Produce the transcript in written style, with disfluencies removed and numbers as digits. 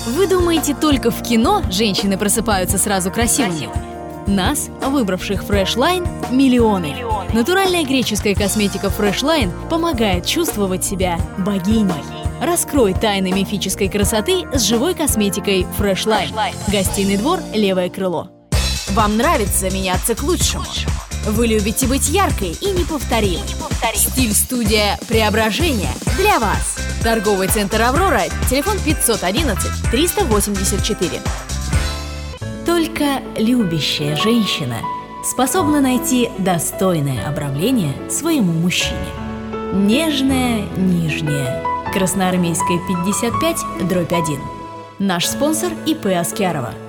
Вы думаете, только в кино женщины просыпаются сразу красивыми? Нас, выбравших Fresh Line, миллионы. Натуральная греческая косметика Fresh Line помогает чувствовать себя богиней. Раскрой тайны мифической красоты с живой косметикой Fresh Line. Гостиный двор, левое крыло. Вам нравится меняться к лучшему? Вы любите быть яркой и неповторимой. Стиль-студия «Преображение» для вас. Торговый центр «Аврора», телефон 511-384. Только любящая женщина способна найти достойное обрамление своему мужчине. Нежная, нижняя. Красноармейская, 55/1. Наш спонсор ИП Аскярова.